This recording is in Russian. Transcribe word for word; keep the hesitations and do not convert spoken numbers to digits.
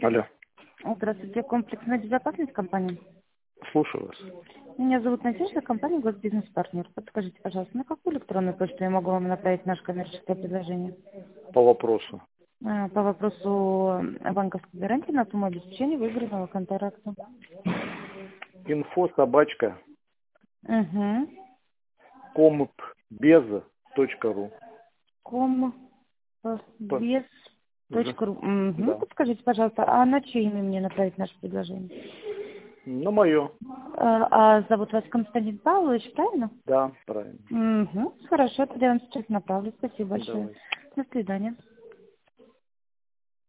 Алло, Здравствуйте, комплексная безопасность компания. слушаю вас. Меня зовут Надежда, компания Госбизнес-партнер. Подскажите, пожалуйста, на какую электронную почту я могу вам направить наше коммерческое предложение? По вопросу. А, По вопросу банковской гарантии на сумму обеспечения выигранного контракта. Инфо собачка Угу. компбез точка ру. Ком П- без Ж. точка ру. Угу. Да. Подскажите, пожалуйста, а на чье имя мне направить наше предложение? На мое. А, а зовут вас Константин Павлович, правильно? Да, правильно. Угу. Хорошо, тогда я вам сейчас направлю. Спасибо большое. Давай. До свидания.